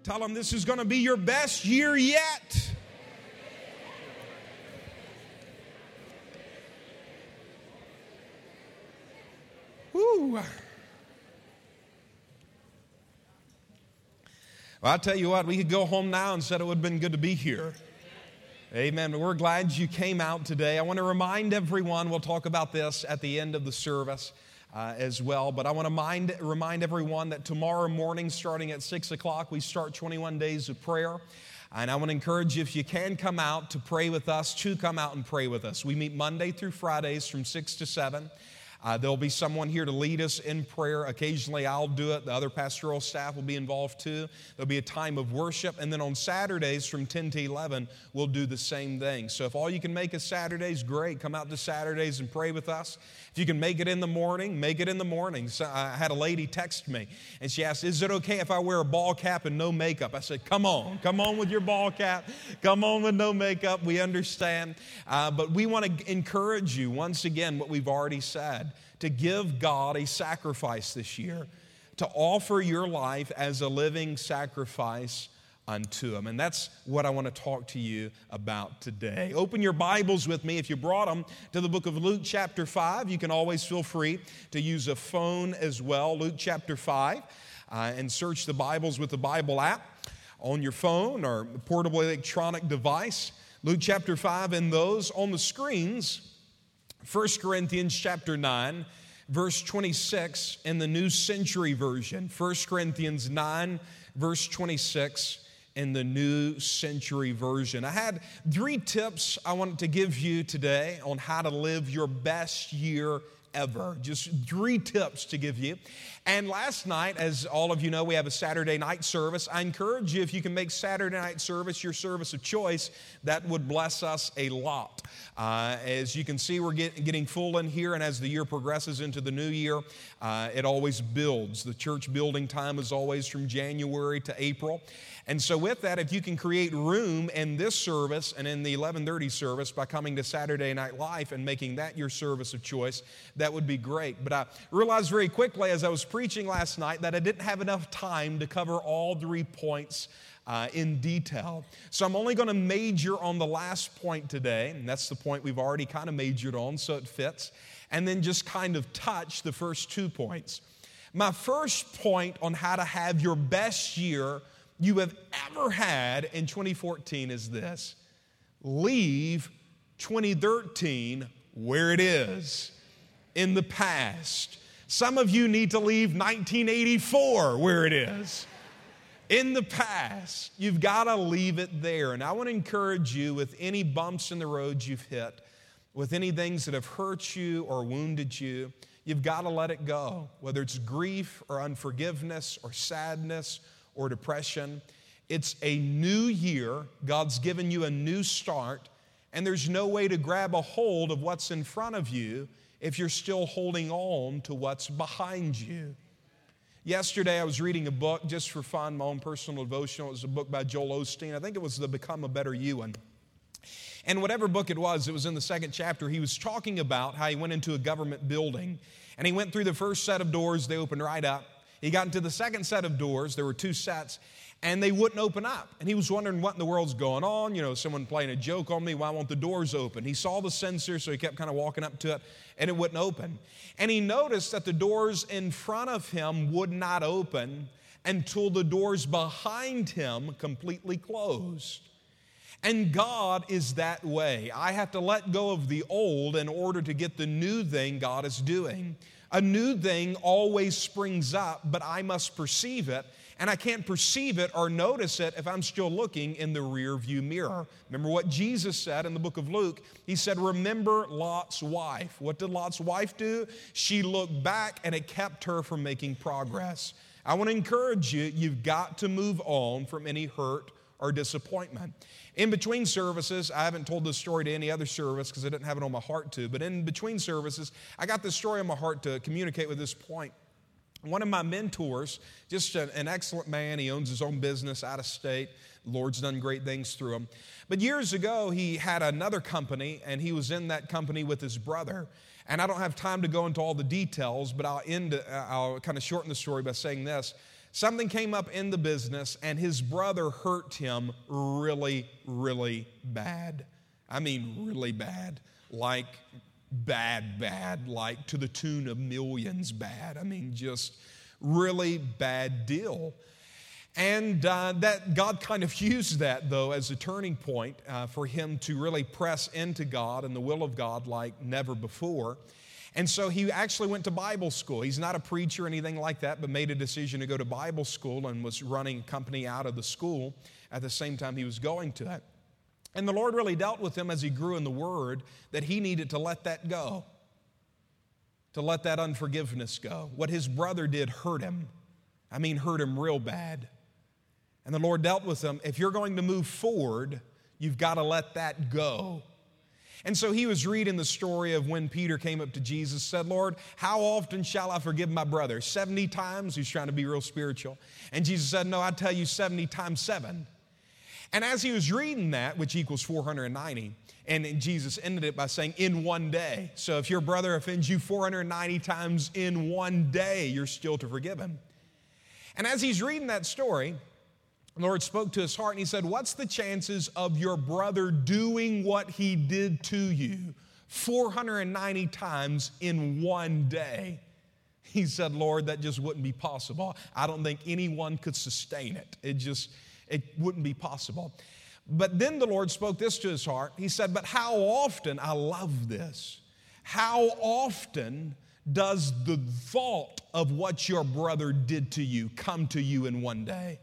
Tell them this is going to be your best year yet. Woo. Well, I tell you what, we could go home now and said it would have been good to be here. Amen. But we're glad you came out today. I want to remind everyone, we'll talk about this at the end of the service as well, but I want to remind everyone that tomorrow morning, starting at 6 o'clock, we start 21 days of prayer. And I want to encourage you, if you can come out to pray with us, to come out and pray with us. We meet Monday through Fridays from 6 to 7. There'll be someone here to lead us in prayer. Occasionally I'll do it. The other pastoral staff will be involved too. There'll be a time of worship. And then on Saturdays from 10 to 11, we'll do the same thing. So if all you can make is Saturdays, great. Come out to Saturdays and pray with us. If you can make it in the morning, make it in the morning. So I had a lady text me, and she asked, is it okay if I wear a ball cap and no makeup? I said, come on with your ball cap. Come on with no makeup. We understand. But we want to encourage you, once again, what we've already said, to give God a sacrifice this year, to offer your life as a living sacrifice unto Him. And that's what I want to talk to you about today. Open your Bibles with me, if you brought them, to the book of Luke chapter 5. You can always feel free to use a phone as well. Luke chapter 5, and search the Bibles with the Bible app on your phone or portable electronic device. Luke chapter 5, and those on the screens, 1 Corinthians chapter 9, verse 26 in the New Century Version. 1 Corinthians 9, verse 26 in the New Century Version. I had 3 tips I wanted to give you today on how to live your best year ever. Just 3 tips to give you. And last night, as all of you know, we have a Saturday night service. I encourage you, if you can make Saturday night service your service of choice, that would bless us a lot. As you can see, we're getting full in here, and as the year progresses into the new year, it always builds. The church building time is always from January to April. And so with that, if you can create room in this service and in the 11:30 service by coming to Saturday Night Live and making that your service of choice, that would be great. But I realized very quickly as I was preaching last night that I didn't have enough time to cover all 3 points in detail. So I'm only going to major on the last point today, and that's the point we've already kind of majored on, so it fits, and then just kind of touch the first 2 points. My first point on how to have your best year you have ever had in 2014 is this: leave 2013 where it is, in the past. Some of you need to leave 1984 where it is, in the past. You've got to leave it there. And I want to encourage you, with any bumps in the road you've hit, with any things that have hurt you or wounded you, you've got to let it go. Whether it's grief or unforgiveness or sadness or depression, it's a new year. God's given you a new start, and there's no way to grab a hold of what's in front of you if you're still holding on to what's behind you. Yesterday I was reading a book just for fun, my own personal devotional. It was a book by Joel Osteen. I think it was the Become a Better You one. And whatever book it was in the 2nd chapter. He was talking about how he went into a government building, and he went through the first set of doors. They opened right up. He got into the second set of doors. There were 2 sets, and they wouldn't open up. And he was wondering what in the world's going on. You know, someone playing a joke on me. Why won't the doors open? He saw the sensor, so he kept kind of walking up to it, and it wouldn't open. And he noticed that the doors in front of him would not open until the doors behind him completely closed. And God is that way. I have to let go of the old in order to get the new thing God is doing. A new thing always springs up, but I must perceive it. And I can't perceive it or notice it if I'm still looking in the rear view mirror. Remember what Jesus said in the book of Luke? He said, remember Lot's wife. What did Lot's wife do? She looked back, and it kept her from making progress. I want to encourage you, you've got to move on from any hurt or disappointment. In between services, I haven't told this story to any other service because I didn't have it on my heart to, but in between services, I got this story on my heart to communicate with this point. One of my mentors, just an excellent man, he owns his own business out of state. The Lord's done great things through him. But years ago, he had another company, and he was in that company with his brother. And I don't have time to go into all the details, but I'll kind of shorten the story by saying this. something came up in the business and his brother hurt him really, really bad. I mean, really bad. Like bad, like to the tune of millions bad. I mean, just really bad deal. And that God kind of used that, though, as a turning point for him to really press into God and the will of God like never before. And so he actually went to Bible school. He's not a preacher or anything like that, but made a decision to go to Bible school and was running a company out of the school at the same time he was going to it. And the Lord really dealt with him as he grew in the Word that he needed to let that go, to let that unforgiveness go. What his brother did hurt him. I mean, hurt him real bad. And the Lord dealt with him. If you're going to move forward, you've got to let that go. And so he was reading the story of when Peter came up to Jesus, said, Lord, how often shall I forgive my brother? 70 times? He's trying to be real spiritual. And Jesus said, no, I tell you 70 times 7. And as he was reading that, which equals 490, and Jesus ended it by saying, in one day. So if your brother offends you 490 times in one day, you're still to forgive him. And as he's reading that story, the Lord spoke to his heart and he said, what's the chances of your brother doing what he did to you 490 times in one day? He said, Lord, that just wouldn't be possible. I don't think anyone could sustain it. It wouldn't be possible. But then the Lord spoke this to his heart. He said, but how often, I love this, how often does the thought of what your brother did to you come to you in one day?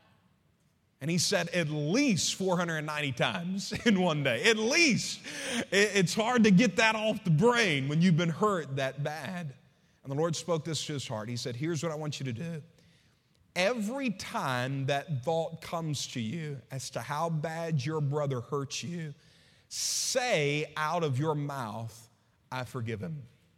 And he said, at least 490 times in one day. At least. It's hard to get that off the brain when you've been hurt that bad. And the Lord spoke this to his heart. He said, here's what I want you to do. Every time that thought comes to you as to how bad your brother hurts you, say out of your mouth, I forgive him.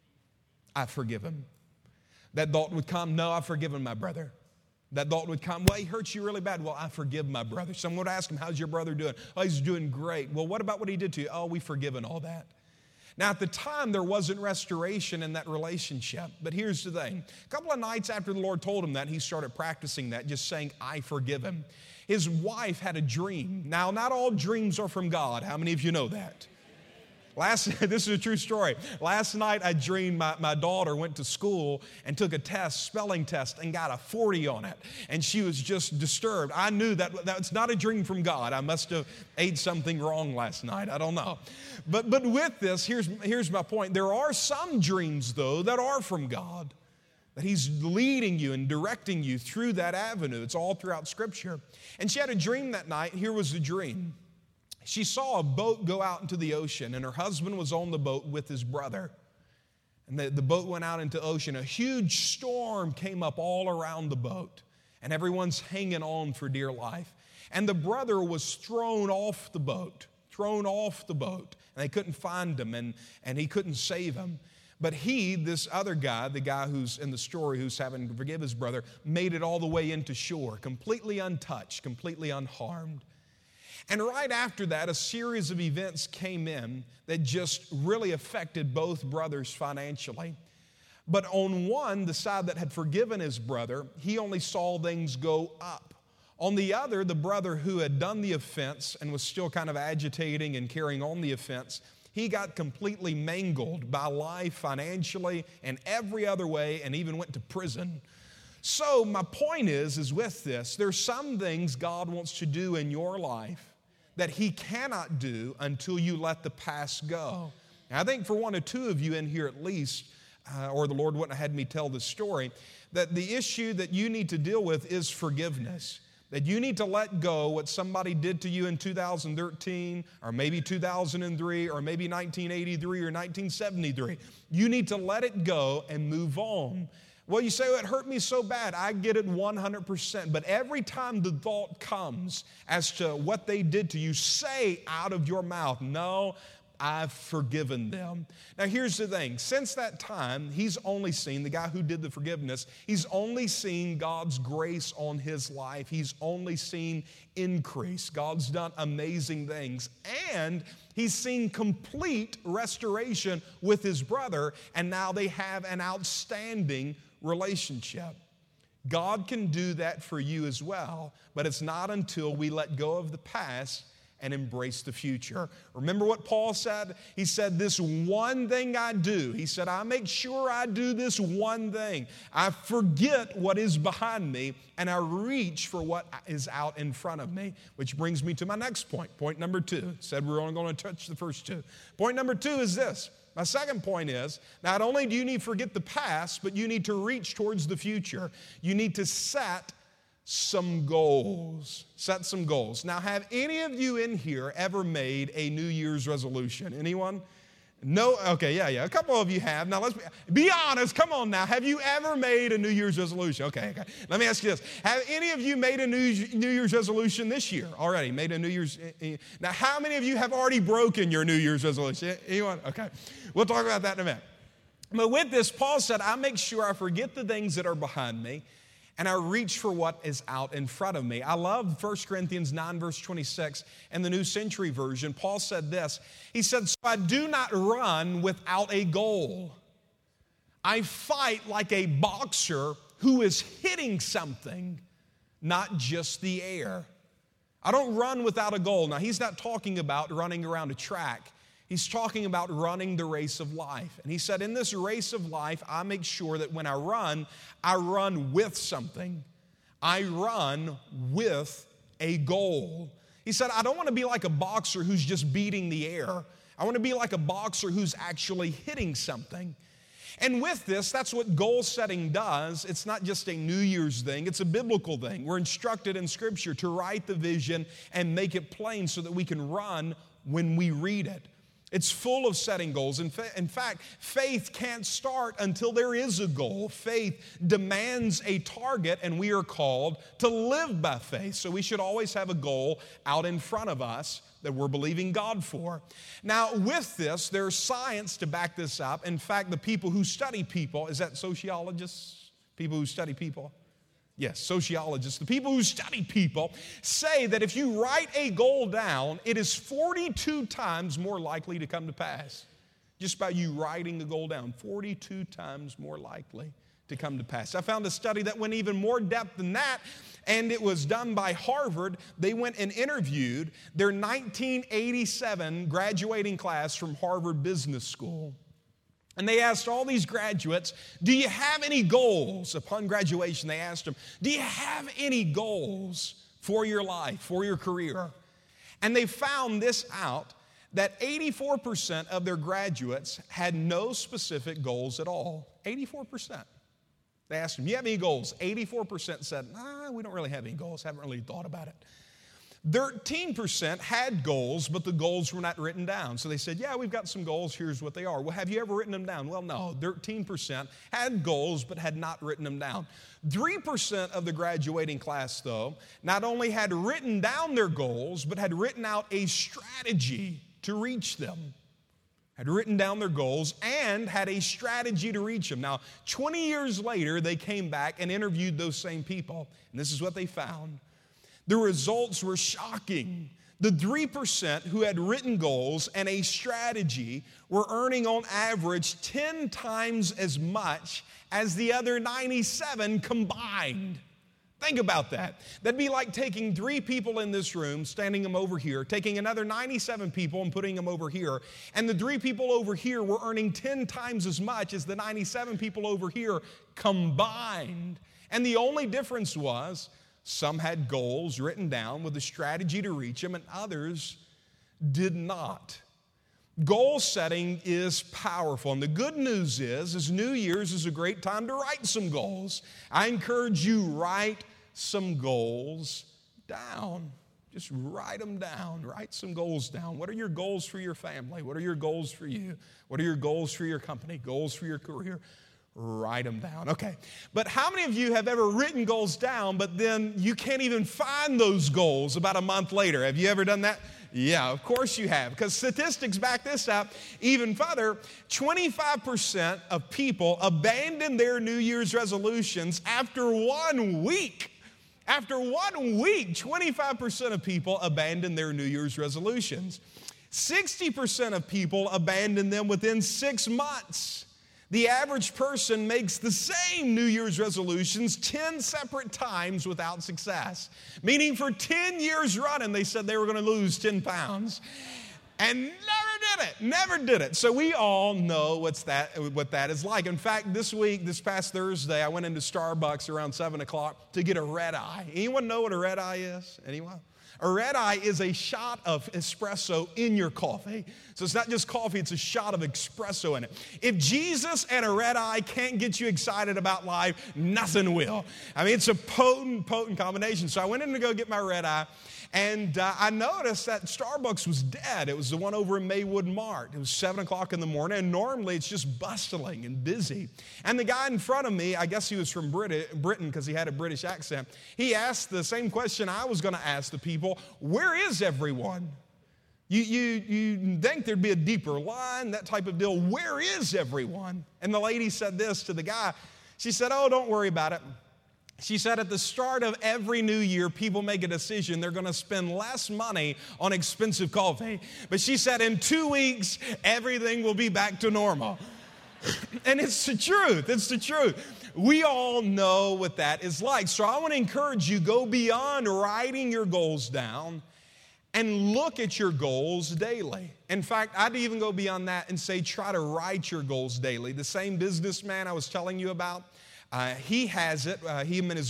I forgive him. That thought would come, no, I've forgiven my brother. That thought would come, well, he hurts you really bad. Well, I forgive my brother. Someone would ask him, how's your brother doing? Oh, he's doing great. Well, what about what he did to you? Oh, we've forgiven all that. Now, at the time, there wasn't restoration in that relationship. But here's the thing. A couple of nights after the Lord told him that, he started practicing that, just saying, I forgive him. His wife had a dream. Now, not all dreams are from God. How many of you know that? This is a true story. Last night I dreamed my daughter went to school and took a test, spelling test, and got a 40 on it. And she was just disturbed. I knew that's not a dream from God. I must have ate something wrong last night. I don't know. But with this, here's my point. There are some dreams, though, that are from God. That He's leading you and directing you through that avenue. It's all throughout Scripture. And she had a dream that night. Here was the dream. She saw a boat go out into the ocean, and her husband was on the boat with his brother. And the boat went out into the ocean. A huge storm came up all around the boat, and everyone's hanging on for dear life. And the brother was thrown off the boat, and they couldn't find him, and he couldn't save him. But this other guy, the guy who's in the story who's having to forgive his brother, made it all the way into shore, completely untouched, completely unharmed. And right after that, a series of events came in that just really affected both brothers financially. But on one, the side that had forgiven his brother, he only saw things go up. On the other, the brother who had done the offense and was still kind of agitating and carrying on the offense, he got completely mangled by life financially and every other way, and even went to prison. So my point is with this, there's some things God wants to do in your life that He cannot do until you let the past go. And I think for one or two of you in here at least, or the Lord wouldn't have had me tell this story, that the issue that you need to deal with is forgiveness. That you need to let go what somebody did to you in 2013, or maybe 2003, or maybe 1983 or 1973. You need to let it go and move on. Well, you say, well, it hurt me so bad. I get it 100%. But every time the thought comes as to what they did to you, say out of your mouth, no, I've forgiven them. Now, here's the thing. Since that time, he's only seen, the guy who did the forgiveness, he's only seen God's grace on his life. He's only seen increase. God's done amazing things. And he's seen complete restoration with his brother, and now they have an outstanding relationship. God can do that for you as well, but it's not until we let go of the past and embrace the future. Remember what Paul said? He said, this one thing I do. He said, I make sure I do this one thing. I forget what is behind me and I reach for what is out in front of me, which brings me to my next point. Point number 2. Said we're only going to touch the first 2. Point number 2 is this. My second point is, not only do you need to forget the past, but you need to reach towards the future. You need to set some goals. Set some goals. Now, have any of you in here ever made a New Year's resolution? Anyone? No? Okay, yeah. A couple of you have. Now, let's be honest. Come on now. Have you ever made a New Year's resolution? Okay. Let me ask you this. Have any of you made a New Year's resolution this year already? Made a New Year's? Now, how many of you have already broken your New Year's resolution? Anyone? Okay. We'll talk about that in a minute. But with this, Paul said, I make sure I forget the things that are behind me and I reach for what is out in front of me. I love 1 Corinthians 9, verse 26, and the New Century Version. Paul said this. He said, so I do not run without a goal. I fight like a boxer who is hitting something, not just the air. I don't run without a goal. Now, he's not talking about running around a track. He's talking about running the race of life. And he said, in this race of life, I make sure that when I run with something. I run with a goal. He said, I don't want to be like a boxer who's just beating the air. I want to be like a boxer who's actually hitting something. And with this, that's what goal setting does. It's not just a New Year's thing. It's a biblical thing. We're instructed in Scripture to write the vision and make it plain so that we can run when we read it. It's full of setting goals. In fact, faith can't start until there is a goal. Faith demands a target, and we are called to live by faith. So we should always have a goal out in front of us that we're believing God for. Now, with this, there's science to back this up. In fact, the people who study people, is that sociologists? People who study people? Yes, sociologists, the people who study people, say that if you write a goal down, it is 42 times more likely to come to pass. Just by you writing the goal down, 42 times more likely to come to pass. I found a study that went even more depth than that, and it was done by Harvard. They went and interviewed their 1987 graduating class from Harvard Business School. And they asked all these graduates, do you have any goals? Upon graduation, they asked them, do you have any goals for your life, for your career? And they found this out, that 84% of their graduates had no specific goals at all. 84%. They asked them, do you have any goals? 84% said, we don't really have any goals, haven't really thought about it. 13% had goals, but the goals were not written down. So they said, yeah, we've got some goals. Here's what they are. Well, have you ever written them down? Well, no. 13% had goals, but had not written them down. 3% of the graduating class, though, not only had written down their goals, but had written out a strategy to reach them. Had written down their goals and had a strategy to reach them. Now, 20 years later, they came back and interviewed those same people. And this is what they found. The results were shocking. The 3% who had written goals and a strategy were earning on average 10 times as much as the other 97 combined. Think about that. That'd be like taking 3 people in this room, standing them over here, taking another 97 people and putting them over here, and the 3 people over here were earning 10 times as much as the 97 people over here combined. And the only difference was, some had goals written down with a strategy to reach them, and others did not. Goal setting is powerful, and the good news is New Year's is a great time to write some goals. I encourage you, write some goals down. Just write them down. Write some goals down. What are your goals for your family? What are your goals for you? What are your goals for your company? Goals for your career? Write them down. Okay. But how many of you have ever written goals down, but then you can't even find those goals about a month later? Have you ever done that? Yeah, of course you have, because statistics back this up even further. 25% of people abandon their New Year's resolutions after 1 week. After 1 week, 25% of people abandon their New Year's resolutions. 60% of people abandon them within 6 months. The average person makes the same New Year's resolutions 10 separate times without success. Meaning for 10 years running, they said they were going to lose 10 pounds. And never did it. So we all know what that is like. In fact, this past Thursday, I went into Starbucks around 7 o'clock to get a red eye. Anyone know what a red eye is? Anyone? A red eye is a shot of espresso in your coffee. So it's not just coffee, it's a shot of espresso in it. If Jesus and a red eye can't get you excited about life, nothing will. I mean, it's a potent combination. So I went in to go get my red eye, and I noticed that Starbucks was dead. It was the one over in Maywood Mart. It was 7 o'clock in the morning, and normally it's just bustling and busy. And the guy in front of me, I guess he was from Britain because he had a British accent, he asked the same question I was going to ask the people: where is everyone? You think there'd be a deeper line, that type of deal. Where is everyone? And the lady said this to the guy. She said, "Oh, don't worry about it." She said, at the start of every new year, people make a decision they're going to spend less money on expensive coffee. But she said, in 2 weeks, everything will be back to normal. And it's the truth. It's the truth. We all know what that is like. So I want to encourage you, go beyond writing your goals down and look at your goals daily. In fact, I'd even go beyond that and say, try to write your goals daily. The same businessman I was telling you about, he has it. Him and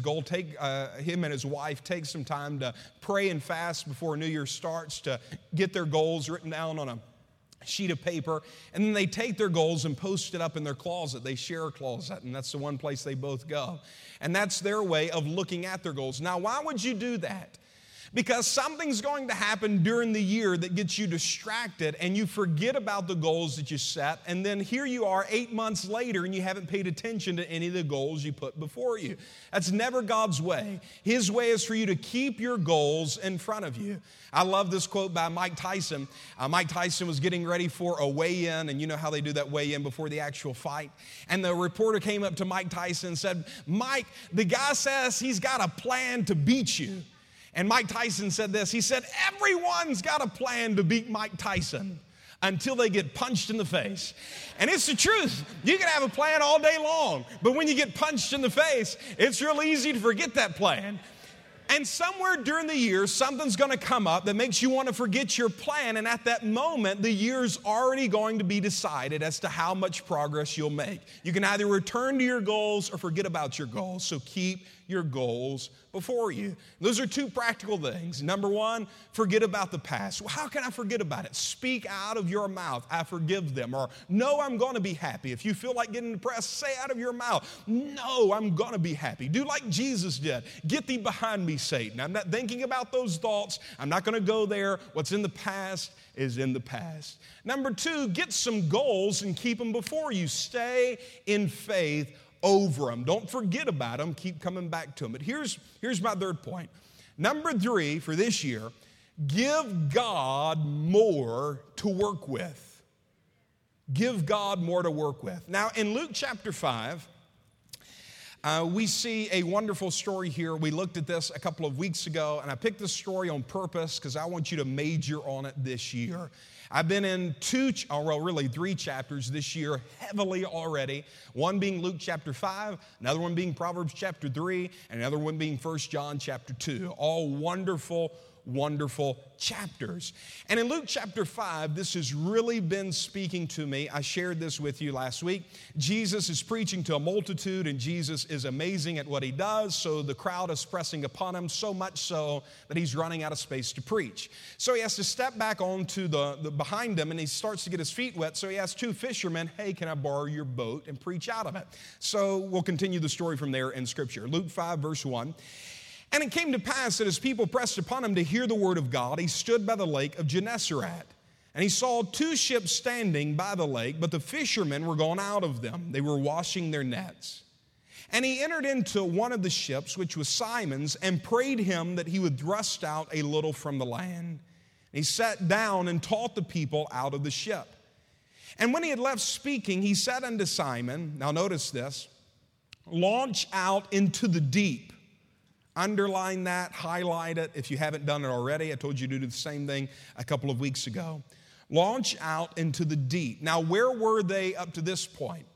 his wife take some time to pray and fast before New Year starts to get their goals written down on a sheet of paper, and then they take their goals and post it up in their closet. They share a closet, and that's the one place they both go. And that's their way of looking at their goals. Now, why would you do that? Because something's going to happen during the year that gets you distracted and you forget about the goals that you set, and then here you are 8 months later and you haven't paid attention to any of the goals you put before you. That's never God's way. His way is for you to keep your goals in front of you. I love this quote by Mike Tyson. Mike Tyson was getting ready for a weigh-in, and you know how they do that weigh-in before the actual fight. And the reporter came up to Mike Tyson and said, "Mike, the guy says he's got a plan to beat you." And Mike Tyson said this. He said, "Everyone's got a plan to beat Mike Tyson until they get punched in the face." And it's the truth. You can have a plan all day long, but when you get punched in the face, it's real easy to forget that plan. And somewhere during the year, something's going to come up that makes you want to forget your plan. And at that moment, the year's already going to be decided as to how much progress you'll make. You can either return to your goals or forget about your goals. So keep your goals before you. Those are two practical things. Number one, forget about the past. Well, how can I forget about it? Speak out of your mouth, "I forgive them," or "No, I'm going to be happy." If you feel like getting depressed, say out of your mouth, "No, I'm going to be happy." Do like Jesus did. "Get thee behind me, Satan." I'm not thinking about those thoughts. I'm not going to go there. What's in the past is in the past. Number two, get some goals and keep them before you. Stay in faith over them. Don't forget about them. Keep coming back to them. But here's my third point. Number three for this year, give God more to work with. Give God more to work with. Now, in Luke chapter 5, we see a wonderful story here. We looked at this a couple of weeks ago, and I picked this story on purpose because I want you to major on it this year. I've been in three chapters this year, heavily already. One being Luke chapter 5, another one being Proverbs chapter 3, and another one being 1 John chapter 2. All wonderful chapters. And in Luke chapter 5, this has really been speaking to me. I shared this with you last week. Jesus is preaching to a multitude, and Jesus is amazing at what he does, so the crowd is pressing upon him, so much so that he's running out of space to preach. So he has to step back onto the behind him, and he starts to get his feet wet, so he asks two fishermen, "Hey, can I borrow your boat and preach out of it?" So we'll continue the story from there in Scripture. Luke 5, verse 1. "And it came to pass that as people pressed upon him to hear the word of God, he stood by the lake of Gennesaret. And he saw two ships standing by the lake, but the fishermen were gone out of them. They were washing their nets. And he entered into one of the ships, which was Simon's, and prayed him that he would thrust out a little from the land. And he sat down and taught the people out of the ship. And when he had left speaking, he said unto Simon," now notice this, "Launch out into the deep." Underline that, highlight it if you haven't done it already. I told you to do the same thing a couple of weeks ago. Launch out into the deep. Now, where were they up to this point?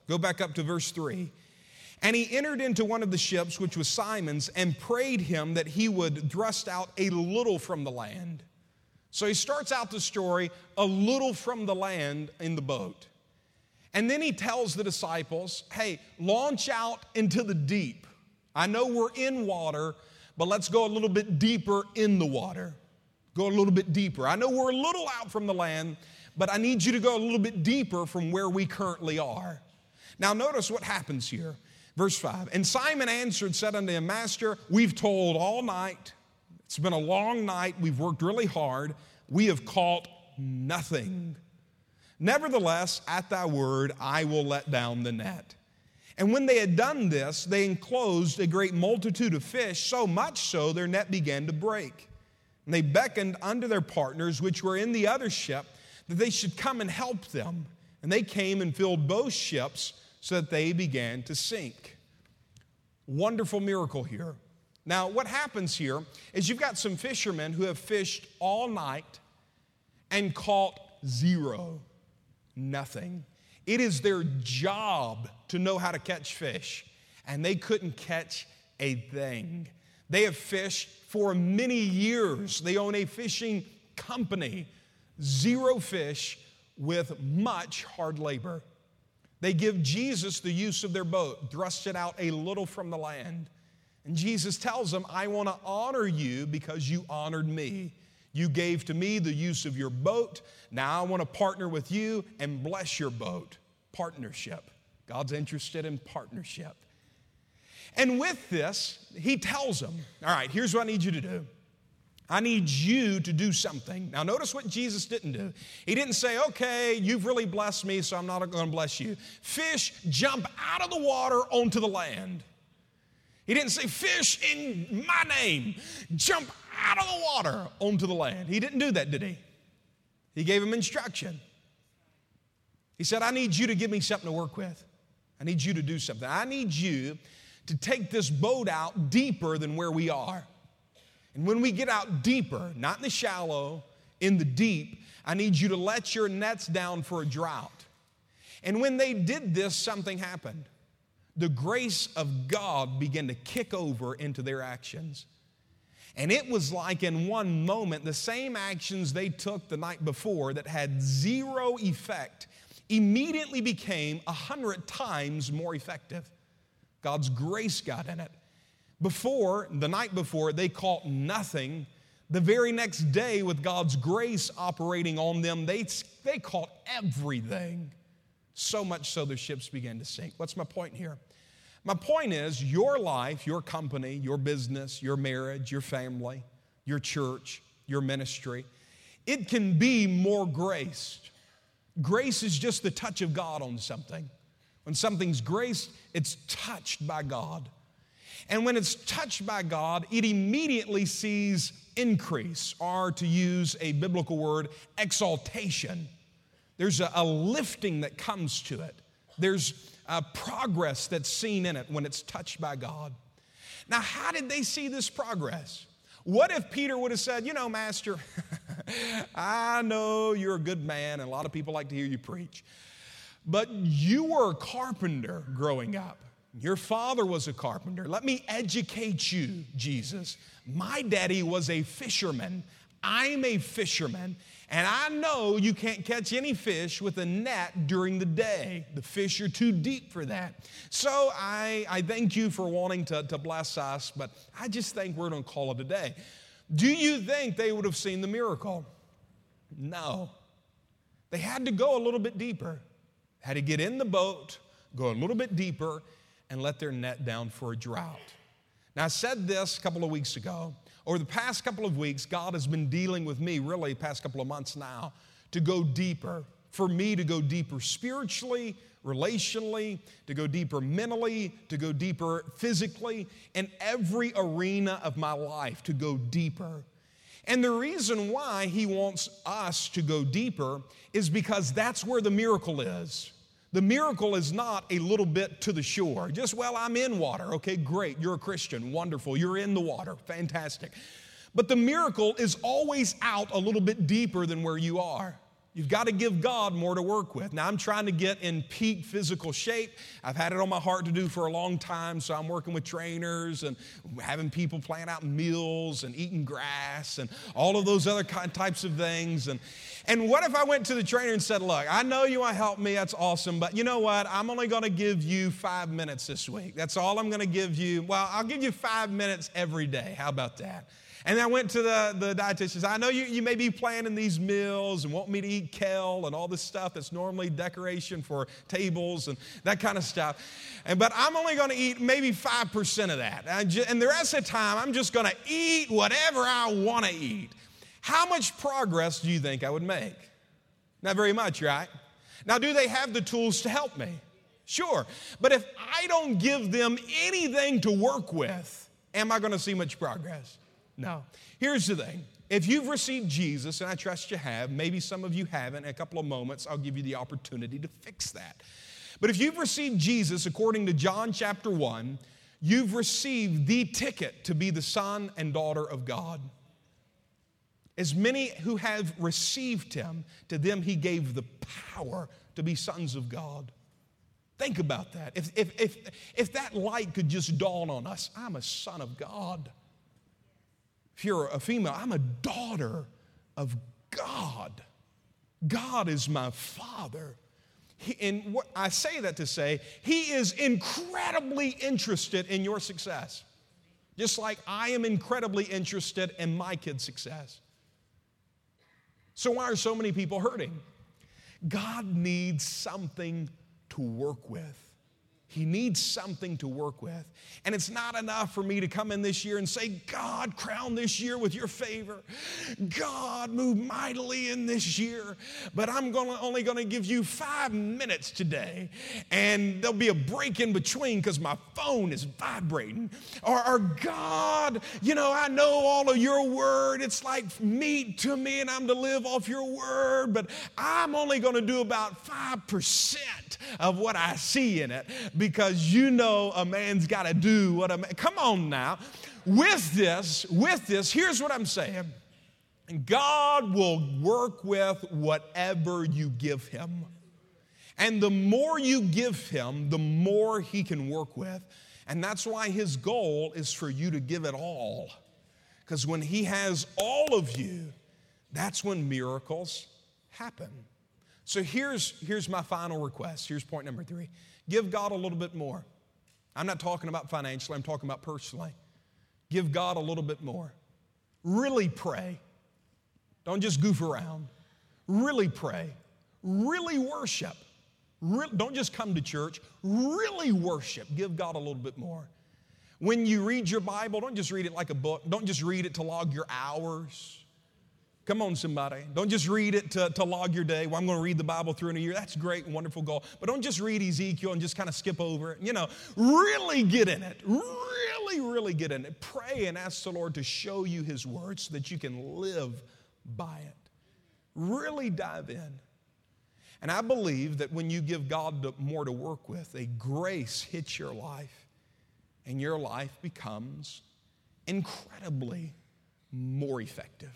Go back up to verse 3. And he entered into one of the ships, which was Simon's, and prayed him that he would thrust out a little from the land. So he starts out the story a little from the land in the boat. And then he tells the disciples, hey, launch out into the deep. I know we're in water, but let's go a little bit deeper in the water. Go a little bit deeper. I know we're a little out from the land, but I need you to go a little bit deeper from where we currently are. Now notice what happens here. Verse 5, and Simon answered, said unto him, Master, we've toiled all night. It's been a long night. We've worked really hard. We have caught nothing. Nevertheless, at thy word, I will let down the net. And when they had done this, they enclosed a great multitude of fish, so much so their net began to break. And they beckoned unto their partners, which were in the other ship, that they should come and help them. And they came and filled both ships, so that they began to sink. Wonderful miracle here. Now, what happens here is you've got some fishermen who have fished all night and caught zero, nothing. It is their job to know how to catch fish, and they couldn't catch a thing. They have fished for many years. They own a fishing company. Zero fish with much hard labor. They give Jesus the use of their boat, thrust it out a little from the land. And Jesus tells them, I want to honor you because you honored me. You gave to me the use of your boat. Now I want to partner with you and bless your boat. Partnership. God's interested in partnership. And with this, he tells them, all right, here's what I need you to do. I need you to do something. Now notice what Jesus didn't do. He didn't say, okay, you've really blessed me, so I'm not going to bless you. Fish, jump out of the water onto the land. He didn't say, fish in my name, jump out of the water onto the land. He didn't do that, did he? He gave him instruction. He said, I need you to give me something to work with. I need you to do something. I need you to take this boat out deeper than where we are. And when we get out deeper, not in the shallow, in the deep, I need you to let your nets down for a drought. And when they did this, something happened. The grace of God began to kick over into their actions. And it was like in one moment, the same actions they took the night before that had zero effect immediately became 100 times more effective. God's grace got in it. The night before, they caught nothing. The very next day, with God's grace operating on them, they caught everything. So much so their ships began to sink. What's my point here? My point is your life, your company, your business, your marriage, your family, your church, your ministry, it can be more graced. Grace is just the touch of God on something. When something's graced, it's touched by God. And when it's touched by God, it immediately sees increase, or to use a biblical word, exaltation. There's a lifting that comes to it. There's a progress that's seen in it when it's touched by God. Now, how did they see this progress? What if Peter would have said, you know, Master, I know you're a good man, and a lot of people like to hear you preach, but you were a carpenter growing up. Your father was a carpenter. Let me educate you, Jesus. My daddy was a fisherman. I'm a fisherman. And I know you can't catch any fish with a net during the day. The fish are too deep for that. So I thank you for wanting to bless us, but I just think we're going to call it a day. Do you think they would have seen the miracle? No. They had to go a little bit deeper. Had to get in the boat, go a little bit deeper, and let their net down for a drought. Now, I said this a couple of weeks ago. Over the past couple of weeks, God has been dealing with me, really the past couple of months now, to go deeper, for me to go deeper spiritually, relationally, to go deeper mentally, to go deeper physically, in every arena of my life, to go deeper. And the reason why He wants us to go deeper is because that's where the miracle is. The miracle is not a little bit to the shore. Just, well, I'm in water. Okay, great. You're a Christian. Wonderful. You're in the water. Fantastic. But the miracle is always out a little bit deeper than where you are. You've got to give God more to work with. Now, I'm trying to get in peak physical shape. I've had it on my heart to do for a long time, so I'm working with trainers and having people plan out meals and eating grass and all of those other types of things. And what if I went to the trainer and said, look, I know you want to help me, that's awesome, but you know what? I'm only going to give you 5 minutes this week. That's all I'm going to give you. Well, I'll give you 5 minutes every day. How about that? And I went to the dietitian. I know you may be planning these meals and want me to eat kale and all this stuff that's normally decoration for tables and that kind of stuff. But I'm only going to eat maybe 5% of that. And the rest of the time, I'm just going to eat whatever I want to eat. How much progress do you think I would make? Not very much, right? Now, do they have the tools to help me? Sure. But if I don't give them anything to work with, am I going to see much progress? No. Here's the thing. If you've received Jesus, and I trust you have, maybe some of you haven't, in a couple of moments, I'll give you the opportunity to fix that. But if you've received Jesus, according to John chapter 1, you've received the ticket to be the son and daughter of God. As many who have received him, to them he gave the power to be sons of God. Think about that. If that light could just dawn on us, I'm a son of God. If you're a female, I'm a daughter of God. God is my Father. And what I say that to say, he is incredibly interested in your success. Just like I am incredibly interested in my kids' success. So why are so many people hurting? God needs something to work with. He needs something to work with. And it's not enough for me to come in this year and say, God, crown this year with your favor. God, move mightily in this year. But I'm only going to give you 5 minutes today. And there'll be a break in between because my phone is vibrating. Or God, I know all of your word. It's like meat to me and I'm to live off your word. But I'm only going to do about 5% of what I see in it. Because a man's got to do what a man. Come on now. With this, here's what I'm saying. God will work with whatever you give him. And the more you give him, the more he can work with. And that's why his goal is for you to give it all. Because when he has all of you, that's when miracles happen. So here's my final request. Here's point number 3. Give God a little bit more. I'm not talking about financially, I'm talking about personally. Give God a little bit more. Really pray. Don't just goof around. Really pray. Really worship. Don't just come to church. Really worship. Give God a little bit more. When you read your Bible, don't just read it like a book. Don't just read it to log your hours. Come on, somebody. Don't just read it to log your day. Well, I'm going to read the Bible through in a year. That's a great and wonderful goal. But don't just read Ezekiel and just kind of skip over it. Really get in it. Really, really get in it. Pray and ask the Lord to show you his word so that you can live by it. Really dive in. And I believe that when you give God more to work with, a grace hits your life, and your life becomes incredibly more effective.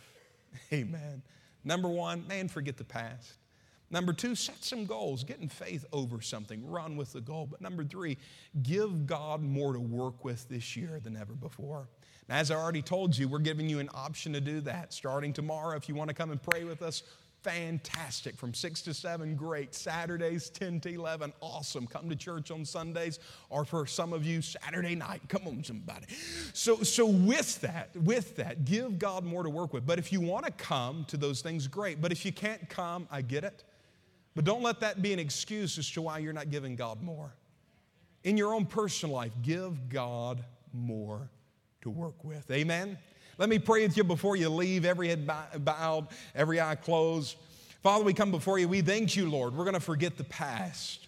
Amen. Number 1, man, forget the past. Number 2, set some goals. Get in faith over something. Run with the goal. But number 3, give God more to work with this year than ever before. Now, as I already told you, we're giving you an option to do that. Starting tomorrow, if you want to come and pray with us, fantastic. From 6 to 7, great. Saturdays, 10 to 11, awesome. Come to church on Sundays, or for some of you, Saturday night. Come on, somebody. So with that, give God more to work with. But if you want to come to those things, great. But if you can't come, I get it. But don't let that be an excuse as to why you're not giving God more. In your own personal life, give God more to work with. Amen? Let me pray with you before you leave. Every head bowed, every eye closed. Father, we come before you. We thank you, Lord. We're going to forget the past.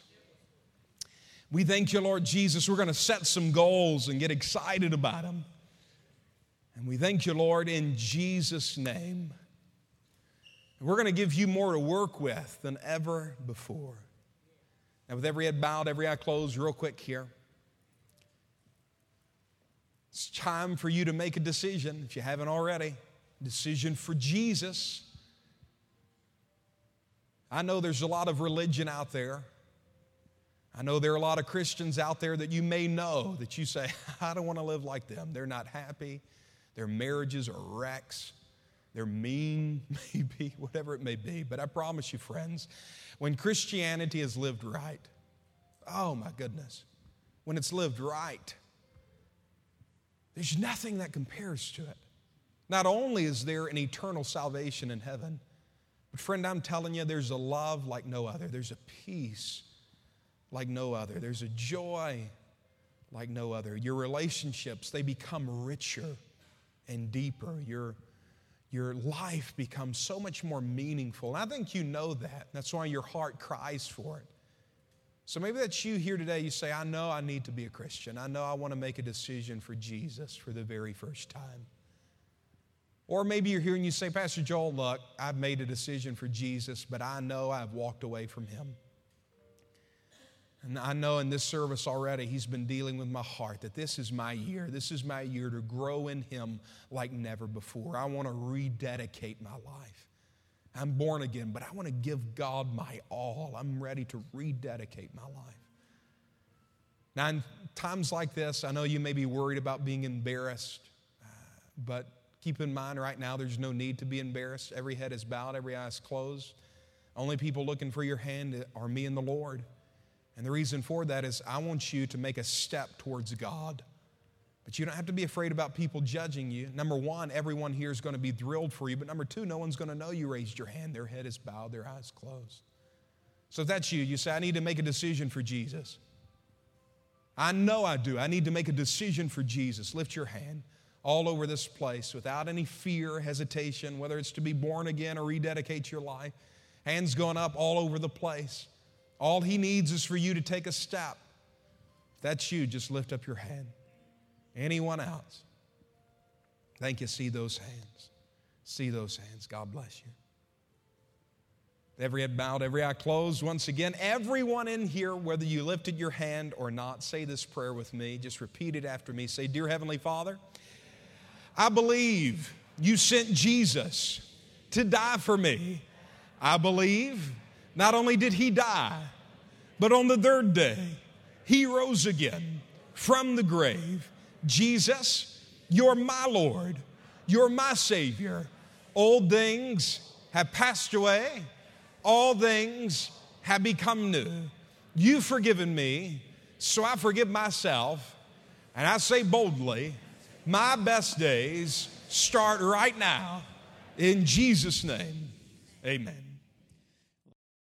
We thank you, Lord Jesus. We're going to set some goals and get excited about them. And we thank you, Lord, in Jesus' name. We're going to give you more to work with than ever before. Now, with every head bowed, every eye closed, real quick here. It's time for you to make a decision, if you haven't already. Decision for Jesus. I know there's a lot of religion out there. I know there are a lot of Christians out there that you may know that you say, I don't want to live like them. They're not happy. Their marriages are wrecks. They're mean, maybe, whatever it may be. But I promise you, friends, when Christianity is lived right, oh my goodness, when it's lived right, there's nothing that compares to it. Not only is there an eternal salvation in heaven, but friend, I'm telling you, there's a love like no other. There's a peace like no other. There's a joy like no other. Your relationships, they become richer and deeper. Your life becomes so much more meaningful. And I think you know that. That's why your heart cries for it. So maybe that's you here today. You say, I know I need to be a Christian. I know I want to make a decision for Jesus for the very first time. Or maybe you're here and you say, Pastor Joel, look, I've made a decision for Jesus, but I know I've walked away from Him. And I know in this service already, He's been dealing with my heart that this is my year. This is my year to grow in Him like never before. I want to rededicate my life. I'm born again, but I want to give God my all. I'm ready to rededicate my life. Now, in times like this, I know you may be worried about being embarrassed, but keep in mind right now there's no need to be embarrassed. Every head is bowed, every eye is closed. Only people looking for your hand are me and the Lord. And the reason for that is I want you to make a step towards God. But you don't have to be afraid about people judging you. Number one, everyone here is going to be thrilled for you. But number two, no one's going to know you raised your hand. Their head is bowed, their eyes closed. So if that's you, you say, I need to make a decision for Jesus. I know I do. I need to make a decision for Jesus. Lift your hand all over this place without any fear, hesitation, whether it's to be born again or rededicate your life. Hands going up all over the place. All He needs is for you to take a step. If that's you, just lift up your hand. Anyone else? Thank you. See those hands. See those hands. God bless you. Every head bowed, every eye closed. Once again, everyone in here, whether you lifted your hand or not, say this prayer with me. Just repeat it after me. Say, Dear Heavenly Father, I believe You sent Jesus to die for me. I believe not only did He die, but on the third day, He rose again from the grave. Jesus, You're my Lord. You're my Savior. Old things have passed away. All things have become new. You've forgiven me, so I forgive myself. And I say boldly, my best days start right now. In Jesus' name, amen.